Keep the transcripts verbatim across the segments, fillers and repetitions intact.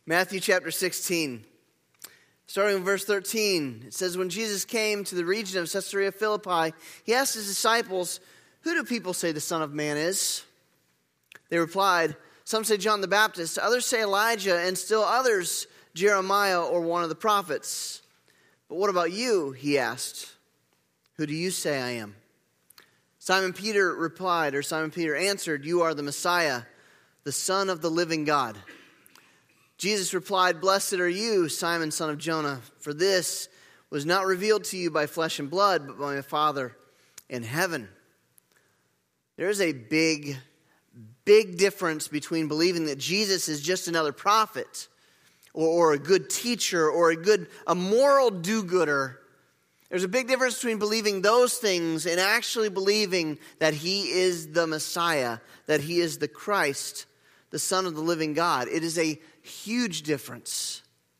Matthew chapter sixteen, starting in verse thirteen, it says, when Jesus came to the region of Caesarea Philippi, he asked his disciples, who do people say the Son of Man is? They replied, some say John the Baptist, others say Elijah, and still others Jeremiah or one of the prophets. But what about you, he asked. Who do you say I am? Simon Peter replied, or Simon Peter answered, you are the Messiah, the Son of the living God. Jesus replied, blessed are you, Simon, son of Jonah, for this was not revealed to you by flesh and blood, but by my Father in heaven. There is a big, big difference between believing that Jesus is just another prophet or, or a good teacher or a good, a moral do-gooder. There's a big difference between believing those things and actually believing that he is the Messiah, that he is the Christ, the Son of the living God. It is a huge difference.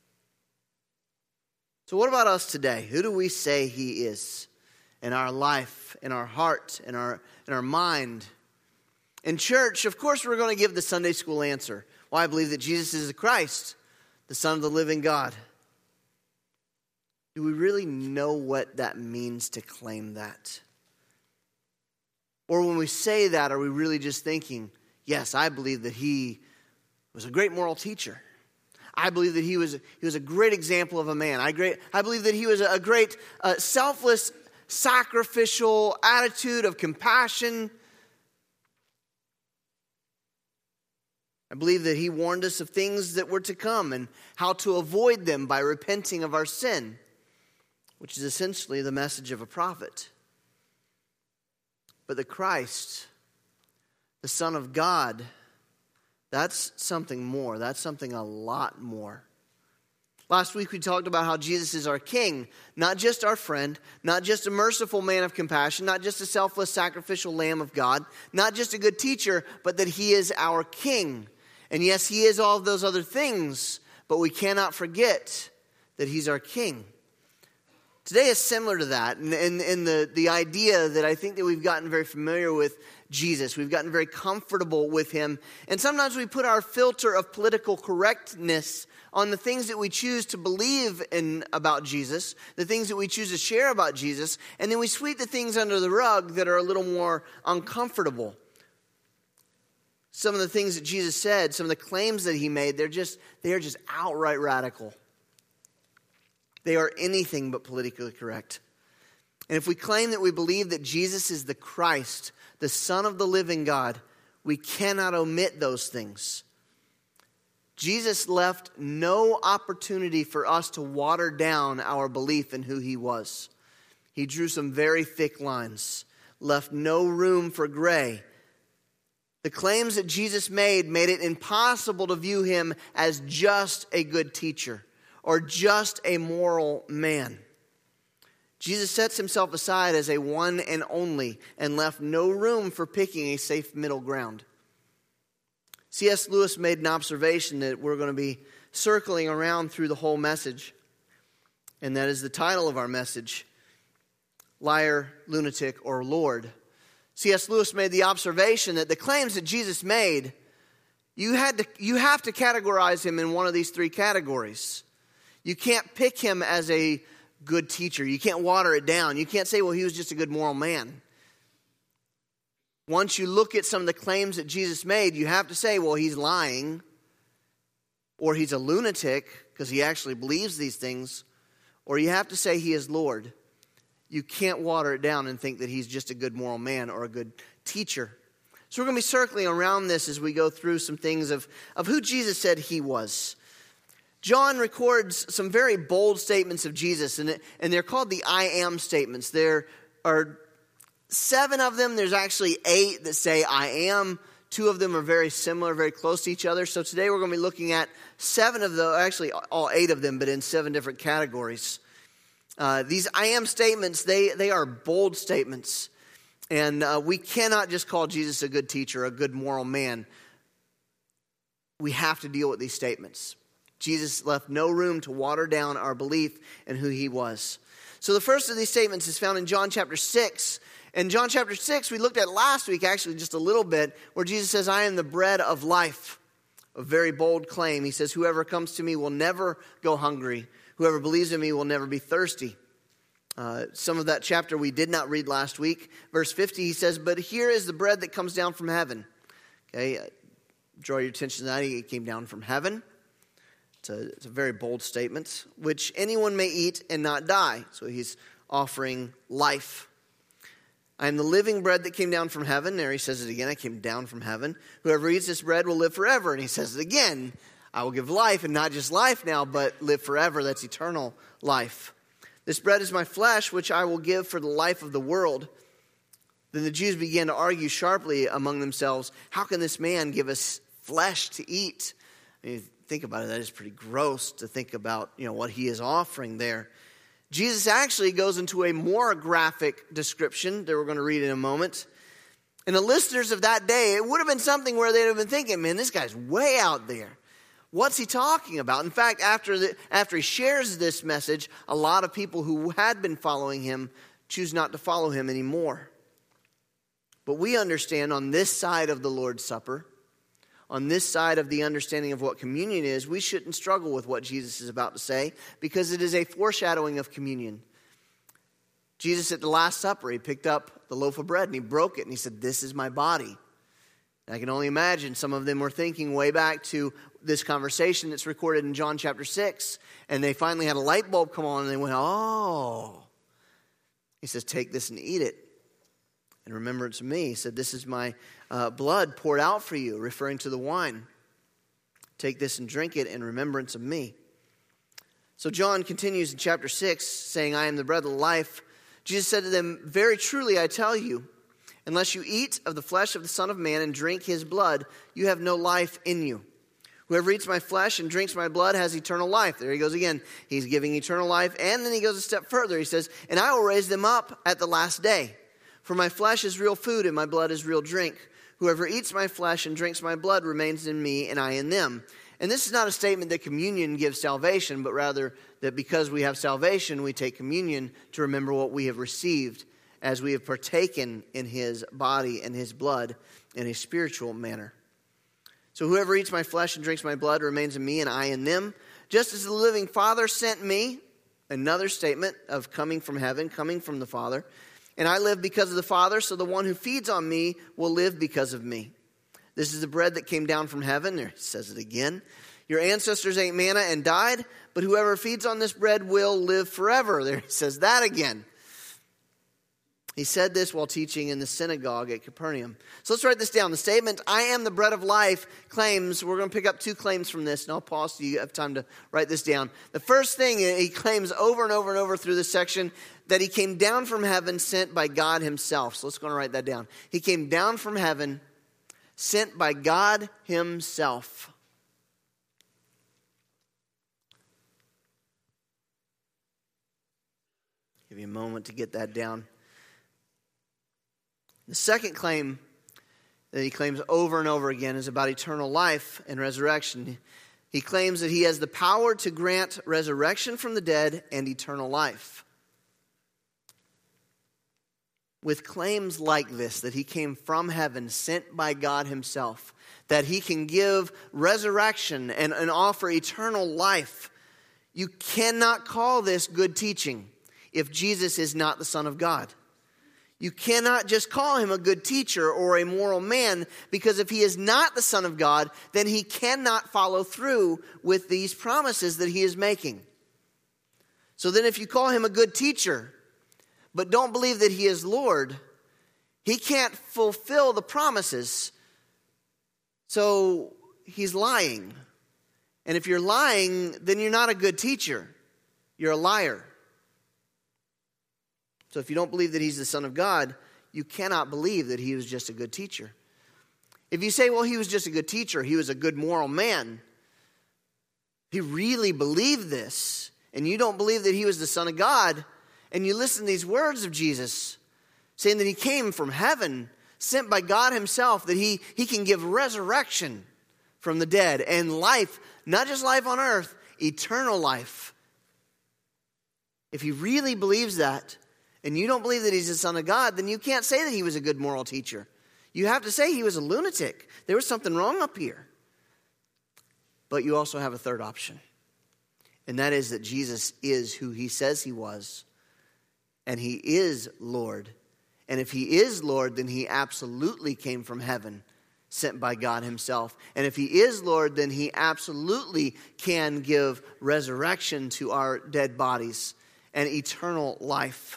So what about us today? Who do we say he is in our life, in our heart, in our, in our mind? In church, of course, we're going to give the Sunday school answer. Well, I believe that Jesus is the Christ, the Son of the living God. Do we really know what that means to claim that? Or when we say that, are we really just thinking, yes, I believe that he was a great moral teacher. I believe that he was, he was a great example of a man. I, great, I believe that he was a great uh, selfless, sacrificial attitude of compassion. I believe that he warned us of things that were to come and how to avoid them by repenting of our sin, which is essentially the message of a prophet. But the Christ, the Son of God, that's something more. That's something a lot more. Last week we talked about how Jesus is our King, not just our friend, not just a merciful man of compassion, not just a selfless sacrificial Lamb of God, not just a good teacher, but that he is our King. And yes, he is all of those other things, but we cannot forget that he's our King. Today is similar to that, in, in, in the, the idea that I think that we've gotten very familiar with Jesus. We've gotten very comfortable with him. And sometimes we put our filter of political correctness on the things that we choose to believe in about Jesus, the things that we choose to share about Jesus, and then we sweep the things under the rug that are a little more uncomfortable. Some of the things that Jesus said, some of the claims that he made, they're just, they are just outright radical. They are anything but politically correct. And if we claim that we believe that Jesus is the Christ, the Son of the living God, we cannot omit those things. Jesus left no opportunity for us to water down our belief in who he was. He drew some very thick lines, left no room for gray. The claims that Jesus made made it impossible to view him as just a good teacher or just a moral man. Jesus sets himself aside as a one and only and left no room for picking a safe middle ground. C S Lewis made an observation that we're going to be circling around through the whole message. And that is the title of our message, Liar, Lunatic, or Lord. C S Lewis made the observation that the claims that Jesus made, you had to, you have to categorize him in one of these three categories. You can't pick him as a good teacher. You can't water it down. You can't say, well, he was just a good moral man. Once you look at some of the claims that Jesus made, you have to say, well, he's lying, or he's a lunatic because he actually believes these things, or you have to say he is Lord. You can't water it down and think that he's just a good moral man or a good teacher. So we're going to be circling around this as we go through some things of, of who Jesus said he was. John records some very bold statements of Jesus, and, it, and they're called the I am statements. There are seven of them. There's actually eight that say I am. Two of them are very similar, very close to each other. So today we're going to be looking at seven of those, actually all eight of them, but in seven different categories. Uh, these I am statements, they, they are bold statements. And uh, we cannot just call Jesus a good teacher, a good moral man. We have to deal with these statements. Jesus left no room to water down our belief in who he was. So the first of these statements is found in John chapter six. In John chapter six, we looked at last week, actually just a little bit, where Jesus says, I am the bread of life. a very bold claim. He says, whoever comes to me will never go hungry. Whoever believes in me will never be thirsty. Uh, some of that chapter we did not read last week. Verse fifty, he says, but here is the bread that comes down from heaven. Okay, uh, draw your attention to that. It came down from heaven. It's a, it's a very bold statement. Which anyone may eat and not die. So he's offering life. I am the living bread that came down from heaven. There he says it again. I came down from heaven. Whoever eats this bread will live forever. And he says it again. I will give life, and not just life now, but live forever. That's eternal life. This bread is my flesh, which I will give for the life of the world. Then the Jews began to argue sharply among themselves, how can this man give us flesh to eat? I mean, think about it. That is pretty gross to think about, you know, what he is offering there. Jesus actually goes into a more graphic description that we're going to read in a moment. And the listeners of that day, it would have been something where they'd have been thinking, man, this guy's way out there. What's he talking about? In fact, after the, after he shares this message, a lot of people who had been following him choose not to follow him anymore. But we understand on this side of the Lord's Supper, on this side of the understanding of what communion is, we shouldn't struggle with what Jesus is about to say because it is a foreshadowing of communion. Jesus at the Last Supper, he picked up the loaf of bread and he broke it and he said, this is my body. And I can only imagine some of them were thinking way back to this conversation that's recorded in John chapter six. And they finally had a light bulb come on and they went, oh. He says, take this and eat it in remembrance of me. He said, this is my uh, blood poured out for you, referring to the wine. Take this and drink it in remembrance of me. So John continues in chapter six, saying, I am the bread of life. Jesus said to them, very truly I tell you, unless you eat of the flesh of the Son of Man and drink his blood, you have no life in you. Whoever eats my flesh and drinks my blood has eternal life. There he goes again. He's giving eternal life. And then he goes a step further. He says, and I will raise them up at the last day. For my flesh is real food and my blood is real drink. Whoever eats my flesh and drinks my blood remains in me and I in them. And this is not a statement that communion gives salvation, but rather that because we have salvation, we take communion to remember what we have received as we have partaken in his body and his blood in a spiritual manner. So whoever eats my flesh and drinks my blood remains in me and I in them. Just as the living Father sent me, another statement of coming from heaven, coming from the Father. And I live because of the Father, so the one who feeds on me will live because of me. This is the bread that came down from heaven. There it says it again. Your ancestors ate manna and died, but whoever feeds on this bread will live forever. There it says that again. He said this while teaching in the synagogue at Capernaum. So let's write this down. The statement, I am the bread of life, claims, we're going to pick up two claims from this, and I'll pause so you have time to write this down. The first thing he claims over and over and over through this section, that he came down from heaven sent by God himself. So let's go and write that down. He came down from heaven sent by God himself. Give you a moment to get that down. The second claim that he claims over and over again is about eternal life and resurrection. He claims that he has the power to grant resurrection from the dead and eternal life. With claims like this, that he came from heaven, sent by God himself, that he can give resurrection and, and offer eternal life, you cannot call this good teaching if Jesus is not the Son of God. You cannot just call him a good teacher or a moral man, because if he is not the Son of God, then he cannot follow through with these promises that he is making. So then if you call him a good teacher, but don't believe that he is Lord, he can't fulfill the promises. So he's lying. And if you're lying, then you're not a good teacher. You're a liar. So if you don't believe that he's the Son of God, you cannot believe that he was just a good teacher. If you say, well, he was just a good teacher, he was a good moral man, if you really believe this, and you don't believe that he was the Son of God, and you listen to these words of Jesus, saying that he came from heaven, sent by God himself, that he, he can give resurrection from the dead and life, not just life on earth, eternal life. If he really believes that, and you don't believe that he's the Son of God, then you can't say that he was a good moral teacher. You have to say he was a lunatic. There was something wrong up here. But you also have a third option. And that is that Jesus is who he says he was. And he is Lord. And if he is Lord, then he absolutely came from heaven, sent by God himself. And if he is Lord, then he absolutely can give resurrection to our dead bodies and eternal life.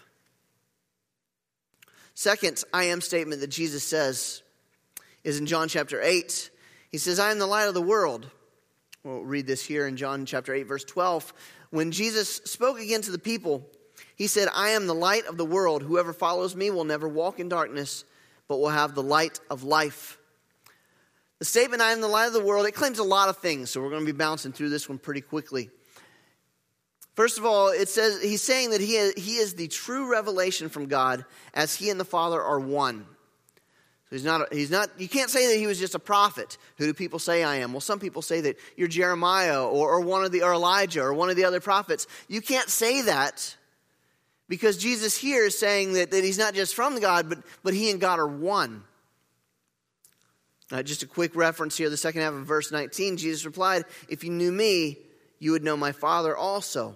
Second I am statement that Jesus says is in John chapter eight. He says, I am the light of the world. We'll read this here in John chapter eight, verse twelve. When Jesus spoke again to the people, he said, I am the light of the world. Whoever follows me will never walk in darkness, but will have the light of life. The statement, I am the light of the world, it claims a lot of things, so we're going to be bouncing through this one pretty quickly. First of all, it says he's saying that he is, he is the true revelation from God, as he and the Father are one. So he's not, he's not, you can't say that he was just a prophet. Who do people say I am? Well, some people say that you're Jeremiah or, or one of the, or Elijah or one of the other prophets. You can't say that because Jesus here is saying that, that he's not just from God, but, but he and God are one. Uh, just a quick reference here, the second half of verse nineteen, Jesus replied, if you knew me, you would know my Father also.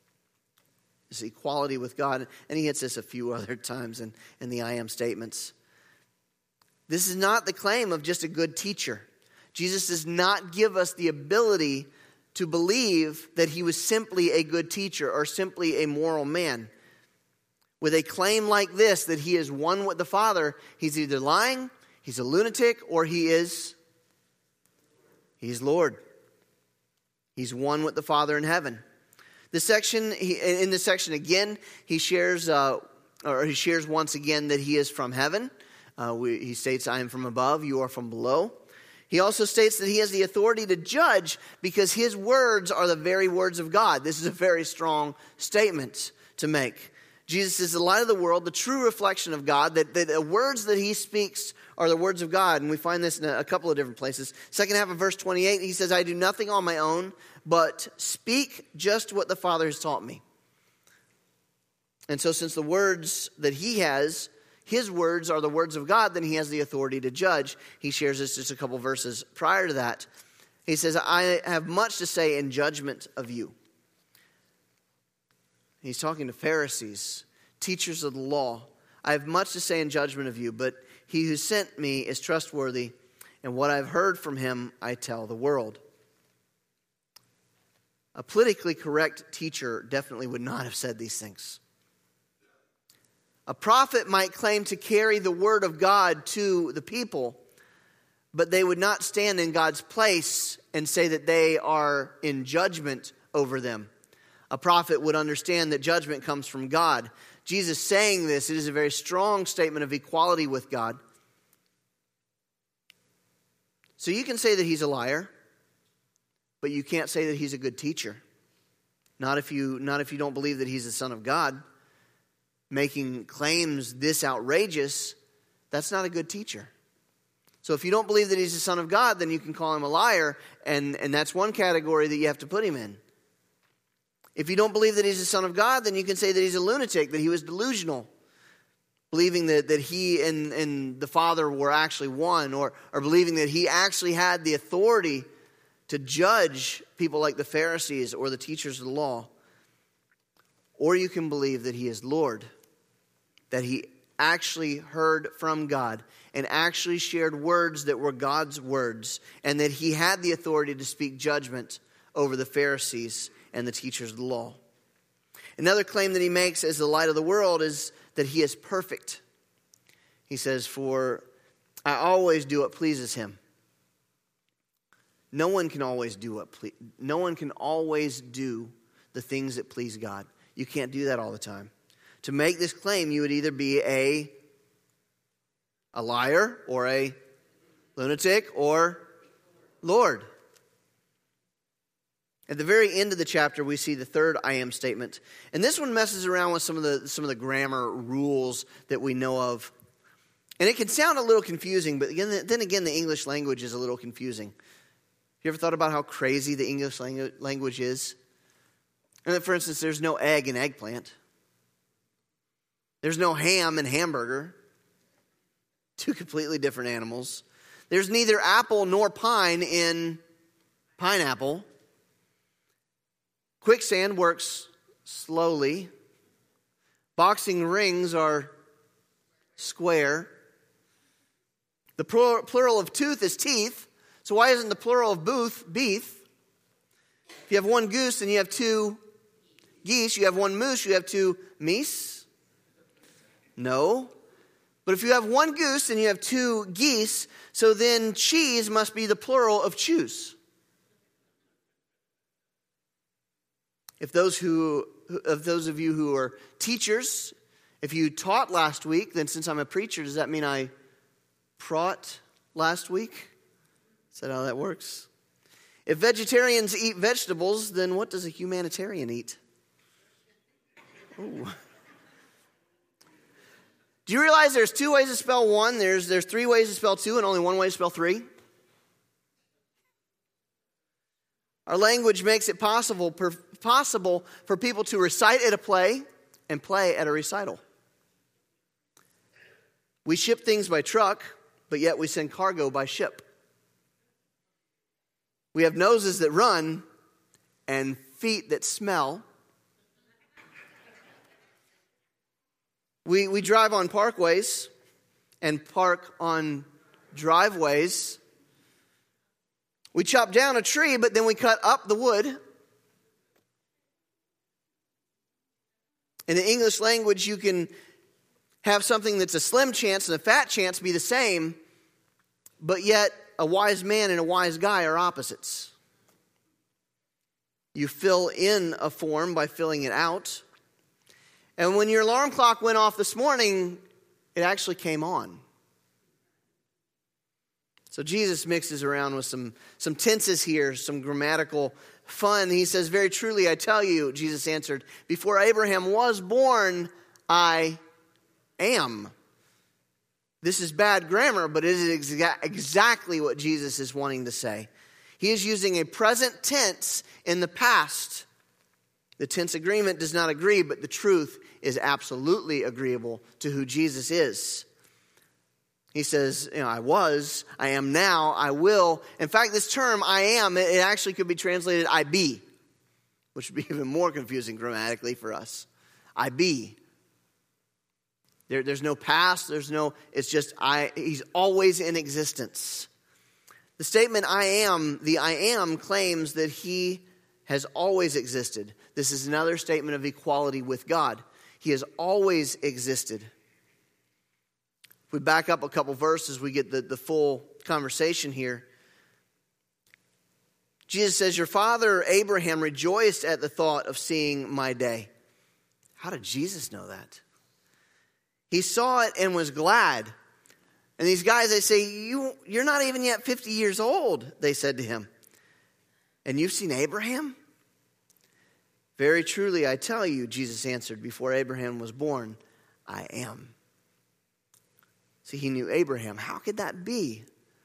This equality with God. And he hits this a few other times in, in the I am statements. This is not the claim of just a good teacher. Jesus does not give us the ability to believe that he was simply a good teacher or simply a moral man. With a claim like this, that he is one with the Father, he's either lying, he's a lunatic, or he is, he's Lord. He's one with the Father in heaven. This section, he, in this section again, he shares, uh, or he shares once again that he is from heaven. Uh, we, he states, I am from above, you are from below. He also states that he has the authority to judge because his words are the very words of God. This is a very strong statement to make. Jesus is the light of the world, the true reflection of God, that, that the words that he speaks are the words of God. And we find this in a, a couple of different places. Second half of verse twenty-eight, he says, I do nothing on my own, but speak just what the Father has taught me. And so since the words that he has, his words are the words of God, then he has the authority to judge. He shares this just a couple verses prior to that. He says, I have much to say in judgment of you. He's talking to Pharisees, teachers of the law. I have much to say in judgment of you, but he who sent me is trustworthy, and what I've heard from him I tell the world. A politically correct teacher definitely would not have said these things. A prophet might claim to carry the word of God to the people, but they would not stand in God's place and say that they are in judgment over them. A prophet would understand that judgment comes from God. Jesus saying this, it is a very strong statement of equality with God. So you can say that he's a liar, but you can't say that he's a good teacher. Not if you, not if you don't believe that he's the Son of God. Making claims this outrageous, that's not a good teacher. So if you don't believe that he's the Son of God, then you can call him a liar, and, and that's one category that you have to put him in. If you don't believe that he's the Son of God, then you can say that he's a lunatic, that he was delusional, believing that, that he and, and the Father were actually one, or, or believing that he actually had the authority to judge people like the Pharisees or the teachers of the law. Or you can believe that he is Lord, that he actually heard from God and actually shared words that were God's words, and that he had the authority to speak judgment over the Pharisees and the teachers of the law. Another claim that he makes as the light of the world is that he is perfect. He says, for I always do what pleases him. No one can always do what ple- no one can always do the things that please God. You can't do that all the time. To make this claim, you would either be a, a liar or a lunatic or Lord. At the very end of the chapter, we see the third I am statement. And this one messes around with some of the some of the grammar rules that we know of. And it can sound a little confusing, but again, then again, the English language is a little confusing. You ever thought about how crazy the English language is? And for instance, there's no egg in eggplant. There's no ham in hamburger. Two completely different animals. There's neither apple nor pine in pineapple. Quicksand works slowly. Boxing rings are square. The plural of tooth is teeth. So why isn't the plural of booth beef? If you have one goose and you have two geese, you have one moose, you have two meese? No. But if you have one goose and you have two geese, so then cheese must be the plural of choose. If those who, of those of you who are teachers, if you taught last week, then since I'm a preacher, does that mean I praught last week? Is that how that works? If vegetarians eat vegetables, then what does a humanitarian eat? Ooh. Do you realize there's two ways to spell one? There's, there's three ways to spell two and only one way to spell three? Our language makes it possible, per, possible for people to recite at a play and play at a recital. We ship things by truck, but yet we send cargo by ship. We have noses that run and feet that smell. We, we drive on parkways and park on driveways. We chop down a tree, but then we cut up the wood. In the English language, you can have something that's a slim chance and a fat chance be the same, but yet a wise man and a wise guy are opposites. You fill in a form by filling it out. And when your alarm clock went off this morning, it actually came on. So Jesus mixes around with some, some tenses here, some grammatical fun. He says, very truly, I tell you, Jesus answered, before Abraham was born, I am. This is bad grammar, but it is exa- exactly what Jesus is wanting to say. He is using a present tense in the past. The tense agreement does not agree, but the truth is absolutely agreeable to who Jesus is. He says, you know, I was, I am now, I will. In fact, this term, I am, it actually could be translated I be, which would be even more confusing grammatically for us. I be. There, there's no past, there's no, it's just I. He's always in existence. The statement I am, the I am claims that he has always existed. This is another statement of equality with God. He has always existed. If we back up a couple verses, we get the, the full conversation here. Jesus says, your father Abraham rejoiced at the thought of seeing my day. How did Jesus know that? He saw it and was glad. And these guys, they say, you, you're not even yet fifty years old, they said to him. And you've seen Abraham? Very truly, I tell you, Jesus answered, before Abraham was born, I am. See, he knew Abraham. How could that be?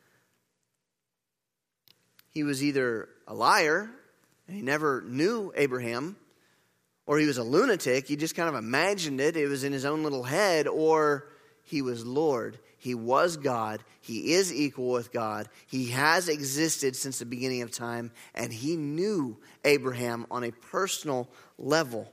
He was either a liar, and he never knew Abraham, or he was a lunatic. He just kind of imagined it. It was in his own little head, or he was Lord. He was God. He is equal with God. He has existed since the beginning of time, and he knew Abraham on a personal level.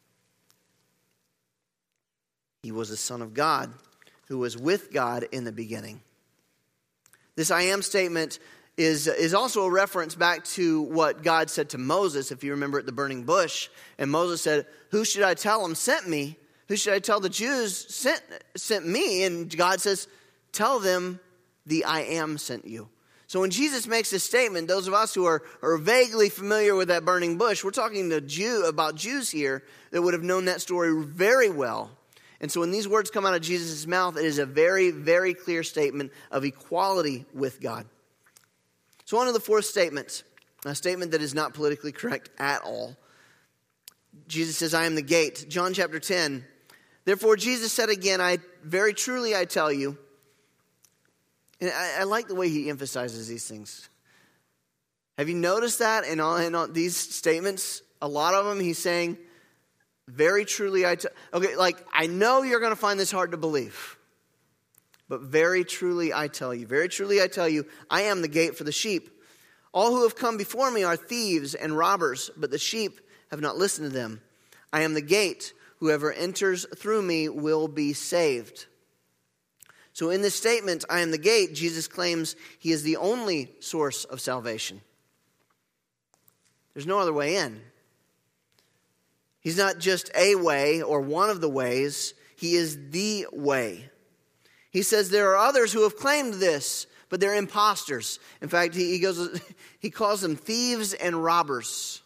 He was the Son of God who was with God in the beginning. This I am statement is, is also a reference back to what God said to Moses, if you remember at the burning bush. And Moses said, who should I tell him sent me? Who should I tell the Jews sent, sent me? And God says, tell them the I am sent you. So when Jesus makes this statement, those of us who are, are vaguely familiar with that burning bush, we're talking to Jew, about Jews here that would have known that story very well. And so when these words come out of Jesus' mouth, it is a very, very clear statement of equality with God. So on to the fourth statement, a statement that is not politically correct at all. Jesus says, I am the gate. John chapter ten. Therefore Jesus said again, I very truly I tell you. And I, I like the way he emphasizes these things. Have you noticed that in all, in all these statements? A lot of them he's saying, very truly I tell you. Okay, like, I know you're going to find this hard to believe. But very truly I tell you, very truly I tell you, I am the gate for the sheep. All who have come before me are thieves and robbers, but the sheep have not listened to them. I am the gate. Whoever enters through me will be saved. So in this statement, I am the gate, Jesus claims he is the only source of salvation. There's no other way in. He's not just a way or one of the ways. He is the way. He says there are others who have claimed this, but they're imposters. In fact, he, he goes, he calls them thieves and robbers.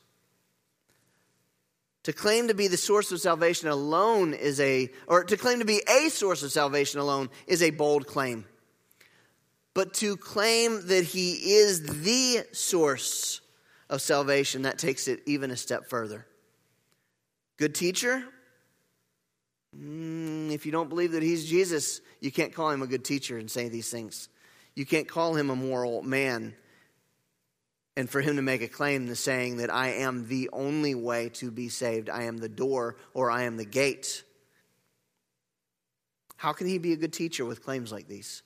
To claim to be the source of salvation alone is a, or to claim to be a source of salvation alone is a bold claim. But to claim that he is the source of salvation, that takes it even a step further. Good teacher? Mm, if you don't believe that he's Jesus, you can't call him a good teacher and say these things. You can't call him a moral man. And for him to make a claim to saying that I am the only way to be saved, I am the door or I am the gate. How can he be a good teacher with claims like these?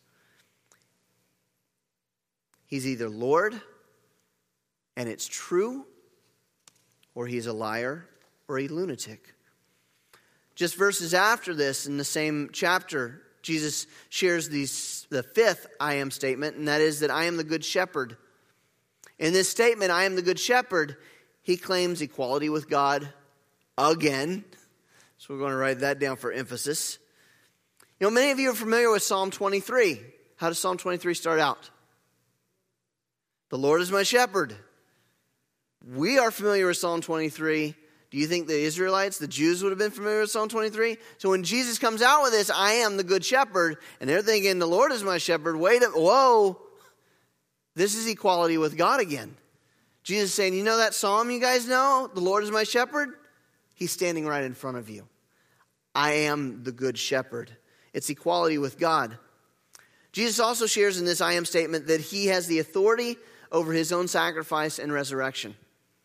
He's either Lord, and it's true, or he's a liar or a lunatic. Just verses after this, in the same chapter, Jesus shares these, the fifth I am statement, and that is that I am the good shepherd. In this statement, I am the good shepherd, he claims equality with God again. So we're going to write that down for emphasis. You know, many of you are familiar with Psalm twenty-three. How does Psalm twenty-three start out? The Lord is my shepherd. We are familiar with Psalm twenty-three. Do you think the Israelites, the Jews, would have been familiar with Psalm twenty-three? So when Jesus comes out with this, I am the good shepherd, and they're thinking, the Lord is my shepherd. Wait a, whoa. This is equality with God again. Jesus is saying, you know that psalm you guys know? The Lord is my shepherd? He's standing right in front of you. I am the good shepherd. It's equality with God. Jesus also shares in this I am statement that he has the authority over his own sacrifice and resurrection.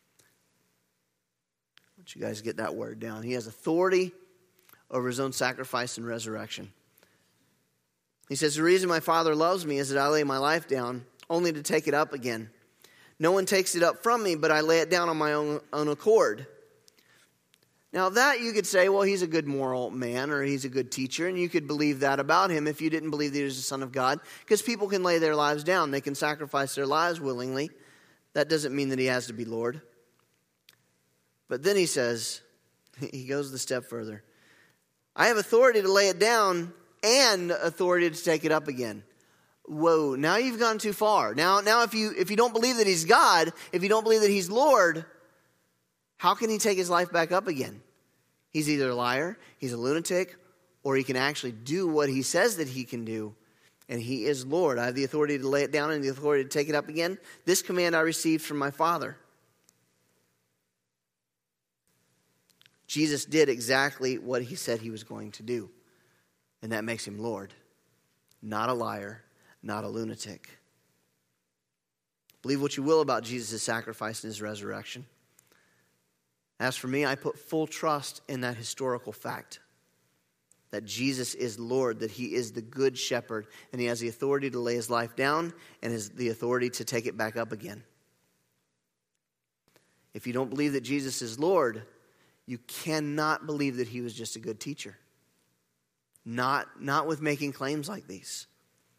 I want you guys to get that word down. He has authority over his own sacrifice and resurrection. He says, the reason my Father loves me is that I lay my life down only to take it up again. No one takes it up from me, but I lay it down on my own, own accord. Now that you could say, well, he's a good moral man or he's a good teacher, and you could believe that about him if you didn't believe that he was the Son of God, because people can lay their lives down. They can sacrifice their lives willingly. That doesn't mean that he has to be Lord. But then he says, he goes the step further. I have authority to lay it down and authority to take it up again. Whoa, now you've gone too far. Now, now if you if you don't believe that he's God, if you don't believe that he's Lord, how can he take his life back up again? He's either a liar, he's a lunatic, or he can actually do what he says that he can do. And he is Lord. I have the authority to lay it down and the authority to take it up again. This command I received from my Father. Jesus did exactly what he said he was going to do. And that makes him Lord. Not a liar, not a lunatic. Believe what you will about Jesus' sacrifice and his resurrection. As for me, I put full trust in that historical fact. That Jesus is Lord, that he is the good shepherd, and he has the authority to lay his life down and has the authority to take it back up again. If you don't believe that Jesus is Lord, you cannot believe that he was just a good teacher. Not, not with making claims like these.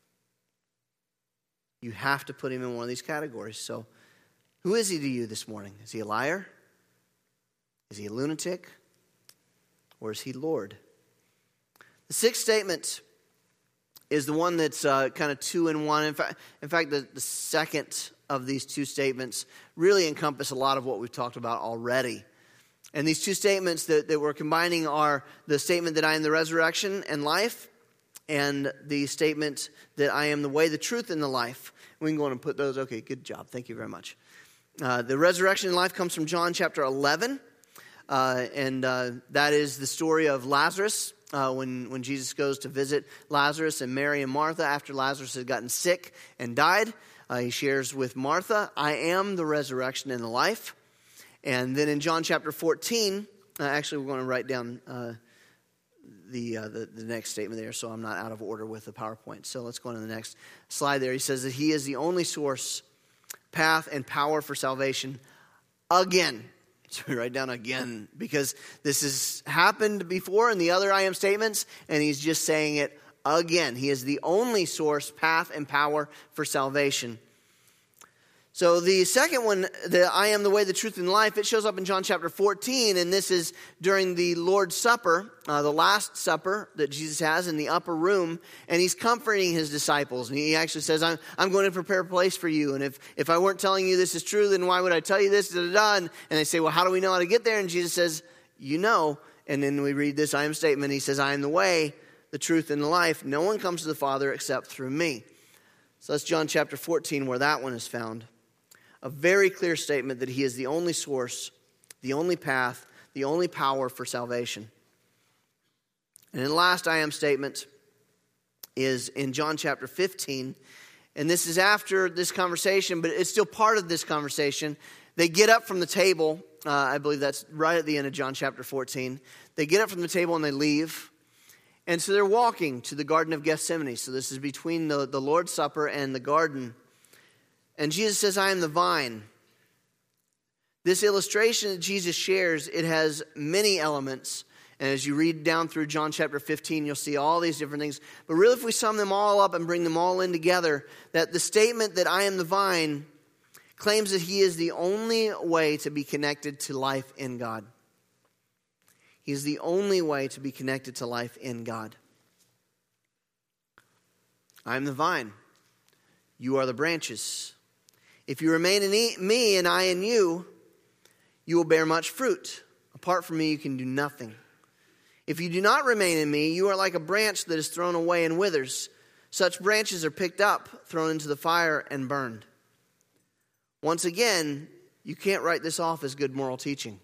You have to put him in one of these categories. So, who is he to you this morning? Is he a liar? Is he a lunatic? Or is he Lord? The sixth statement is the one that's uh, kind of two in one. In fact, in fact the, the second of these two statements really encompass a lot of what we've talked about already. And these two statements that, that we're combining are the statement that I am the resurrection and life, and the statement that I am the way, the truth, and the life. We can go on and put those. Okay, good job. Thank you very much. Uh, the resurrection and life comes from John chapter eleven. Uh, and uh, that is the story of Lazarus. Uh, when, when Jesus goes to visit Lazarus and Mary and Martha after Lazarus had gotten sick and died. Uh, he shares with Martha, I am the resurrection and the life. And then in John chapter fourteen, uh, actually we're going to write down uh, the, uh, the the next statement there so I'm not out of order with the PowerPoint. So let's go on to the next slide there. He says that he is the only source path, and power for salvation again. So we write down again because this has happened before in the other I am statements, and he's just saying it again. He is the only source, path, and power for salvation. So the second one, the I am the way, the truth, and the life, it shows up in John chapter fourteen, and this is during the Lord's Supper, uh, the Last Supper that Jesus has in the upper room, and he's comforting his disciples. And he actually says, I'm, I'm going to prepare a place for you, and if, if I weren't telling you this is true, then why would I tell you this? Da, da, da. And, and they say, well, how do we know how to get there? And Jesus says, you know. And then we read this I am statement. He says, I am the way, the truth, and the life. No one comes to the Father except through me. So that's John chapter fourteen where that one is found. A very clear statement that he is the only source, the only path, the only power for salvation. And then the last I am statement is in John chapter fifteen. And this is after this conversation, but it's still part of this conversation. They get up from the table. Uh, I believe that's right at the end of John chapter fourteen. They get up from the table and they leave. And so they're walking to the Garden of Gethsemane. So this is between the, the Lord's Supper and the garden. And Jesus says, I am the vine. This illustration that Jesus shares, it has many elements. And as you read down through John chapter fifteen, you'll see all these different things. But really, if we sum them all up and bring them all in together, that the statement that I am the vine claims that he is the only way to be connected to life in God. He is the only way to be connected to life in God. I am the vine. You are the branches. If you remain in me and I in you, you will bear much fruit. Apart from me, you can do nothing. If you do not remain in me, you are like a branch that is thrown away and withers. Such branches are picked up, thrown into the fire, and burned. Once again, you can't write this off as good moral teaching.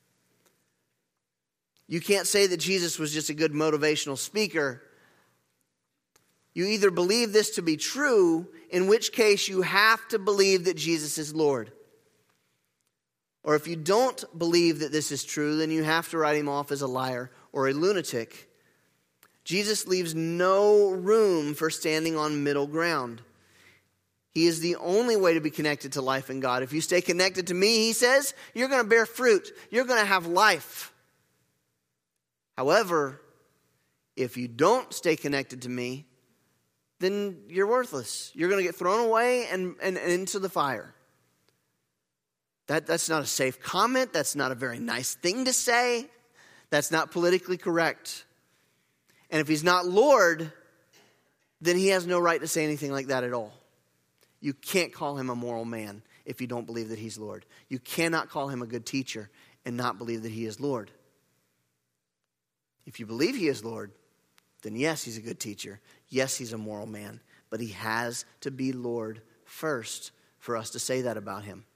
You can't say that Jesus was just a good motivational speaker. You either believe this to be true, in which case you have to believe that Jesus is Lord. Or if you don't believe that this is true, then you have to write him off as a liar or a lunatic. Jesus leaves no room for standing on middle ground. He is the only way to be connected to life in God. If you stay connected to me, he says, you're going to bear fruit. You're going to have life. However, if you don't stay connected to me, then you're worthless. You're going to get thrown away and, and, and into the fire. That, that's not a safe comment. That's not a very nice thing to say. That's not politically correct. And if he's not Lord, then he has no right to say anything like that at all. You can't call him a moral man if you don't believe that he's Lord. You cannot call him a good teacher and not believe that he is Lord. If you believe he is Lord, then yes, he's a good teacher. Yes, he's a moral man. But he has to be Lord first for us to say that about him.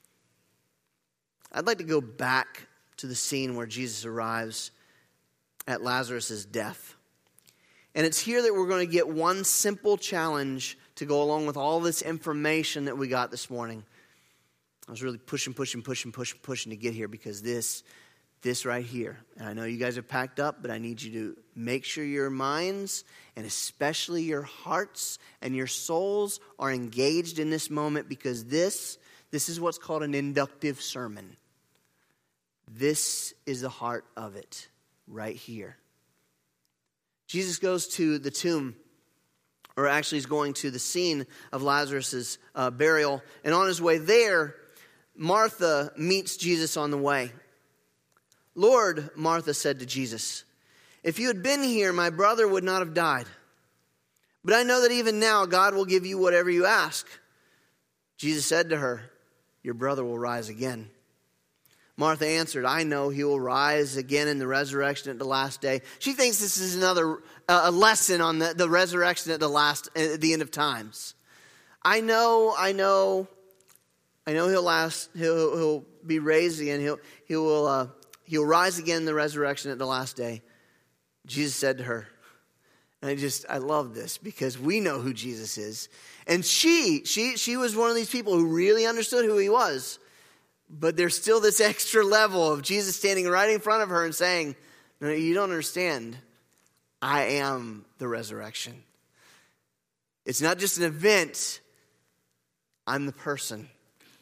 I'd like to go back to the scene where Jesus arrives at Lazarus' death. And it's here that we're going to get one simple challenge to go along with all this information that we got this morning. I was really pushing, pushing, pushing, pushing, pushing to get here because this, this right here. And I know you guys are packed up, but I need you to make sure your minds and especially your hearts and your souls are engaged in this moment because this, this is what's called an inductive sermon. This is the heart of it right here. Jesus goes to the tomb, or actually he's going to the scene of Lazarus' uh, burial. And on his way there, Martha meets Jesus on the way. Lord, Martha said to Jesus, if you had been here, my brother would not have died. But I know that even now God will give you whatever you ask. Jesus said to her, your brother will rise again. Martha answered, I know he will rise again in the resurrection at the last day. She thinks this is another uh, a lesson on the, the resurrection at the last at the end of times. I know, I know, I know he'll last. He'll he'll be raised again. He'll he will uh, he'll rise again in the resurrection at the last day. Jesus said to her, and I just I love this because we know who Jesus is, and she she she was one of these people who really understood who he was. But there's still this extra level of Jesus standing right in front of her and saying, no, you don't understand. I am the resurrection. It's not just an event. I'm the person.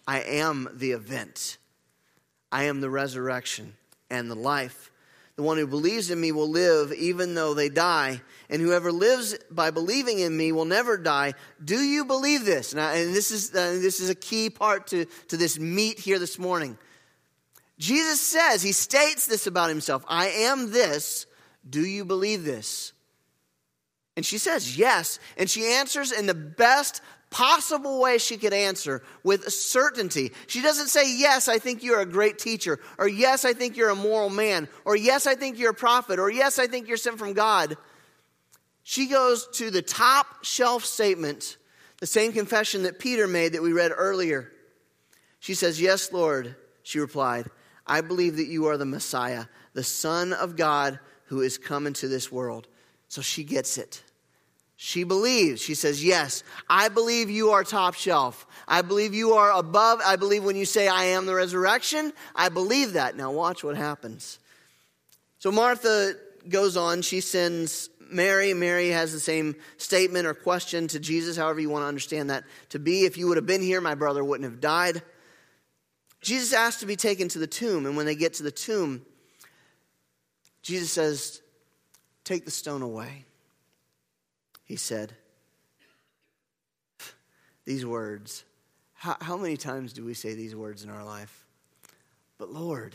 I am the event. I am the resurrection and the life. The one who believes in me will live even though they die. And whoever lives by believing in me will never die. Do you believe this? And, I, and this is uh, this is a key part to, to this meat here this morning. Jesus says, he states this about himself. I am this. Do you believe this? And she says, yes. And she answers in the best possible way she could answer, with certainty. She doesn't say, yes, I think you're a great teacher, or yes, I think you're a moral man, or yes, I think you're a prophet, or yes, I think you're sent from God. She goes to the top shelf statement, the same confession that Peter made that we read earlier. She says, yes, Lord, she replied, I believe that you are the Messiah, the Son of God who is come into this world. So she gets it. She believes. She says, yes, I believe you are top shelf. I believe you are above. I believe when you say I am the resurrection, I believe that. Now watch what happens. So Martha goes on. She sends Mary. Mary has the same statement or question to Jesus, however you want to understand that to be. If you would have been here, my brother wouldn't have died. Jesus asked to be taken to the tomb. And when they get to the tomb, Jesus says, take the stone away. He said, these words, how, how many times do we say these words in our life? But Lord,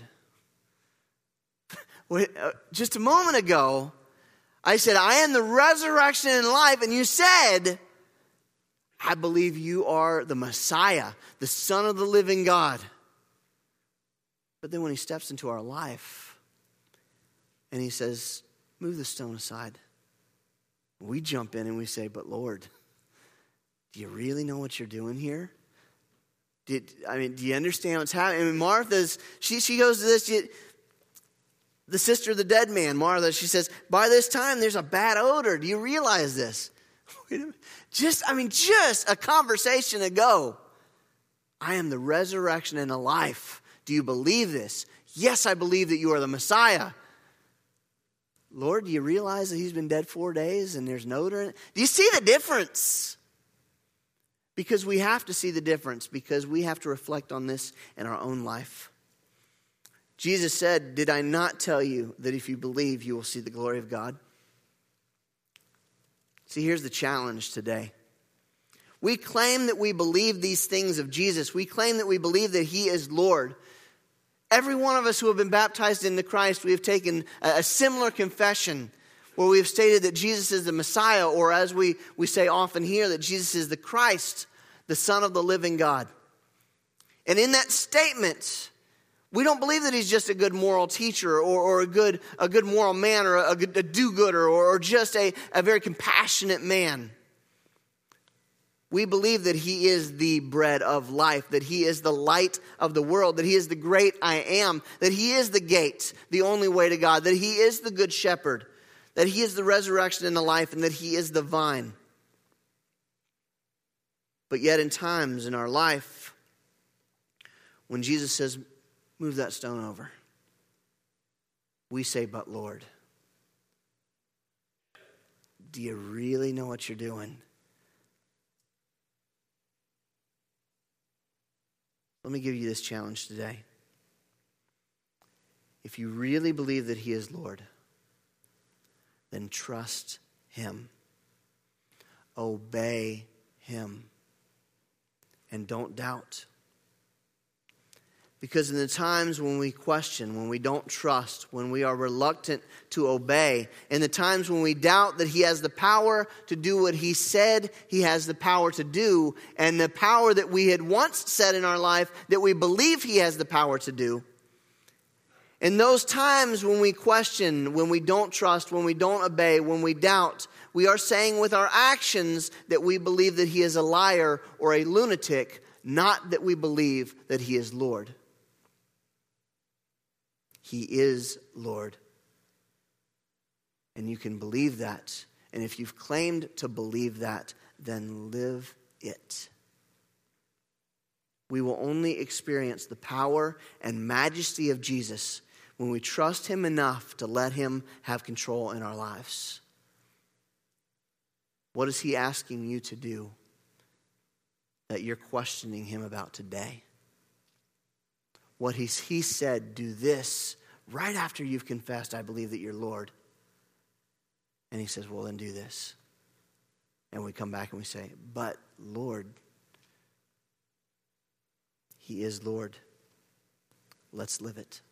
wait, uh, just a moment ago, I said, I am the resurrection and life. And you said, I believe you are the Messiah, the Son of the living God. But then when he steps into our life and he says, move the stone aside. We jump in and we say, but Lord, do you really know what you're doing here? Did I mean, do you understand what's happening? I mean, Martha's, she, she goes to this, she, the sister of the dead man, Martha, she says, by this time there's a bad odor. Do you realize this? Just, I mean, just a conversation ago. I am the resurrection and the life. Do you believe this? Yes, I believe that you are the Messiah. Lord, do you realize that he's been dead four days and there's no odor in it? Do you see the difference? Because we have to see the difference, because we have to reflect on this in our own life. Jesus said, did I not tell you that if you believe, you will see the glory of God? See, here's the challenge today. We claim that we believe these things of Jesus. We claim that we believe that he is Lord. Every one of us who have been baptized into Christ, we have taken a similar confession where we have stated that Jesus is the Messiah, or as we, we say often here, that Jesus is the Christ, the Son of the living God. And in that statement, we don't believe that he's just a good moral teacher or, or a good a good moral man or a, good, a do-gooder or, or just a, a very compassionate man. We believe that he is the bread of life, that he is the light of the world, that he is the great I am, that he is the gate, the only way to God, that he is the good shepherd, that he is the resurrection and the life, and that he is the vine. But yet in times in our life, when Jesus says, move that stone over, we say, but Lord, do you really know what you're doing? Let me give you this challenge today. If you really believe that he is Lord, then trust him. Obey him. And don't doubt. Because in the times when we question, when we don't trust, when we are reluctant to obey, in the times when we doubt that he has the power to do what he said he has the power to do, and the power that we had once said in our life that we believe he has the power to do, in those times when we question, when we don't trust, when we don't obey, when we doubt, we are saying with our actions that we believe that he is a liar or a lunatic, not that we believe that he is Lord. He is Lord. And you can believe that. And if you've claimed to believe that, then live it. We will only experience the power and majesty of Jesus when we trust him enough to let him have control in our lives. What is he asking you to do that you're questioning him about today? what he's, he said, do this right after you've confessed, I believe that you're Lord. And he says, well, then do this. And we come back and we say, but Lord, he is Lord. Let's live it.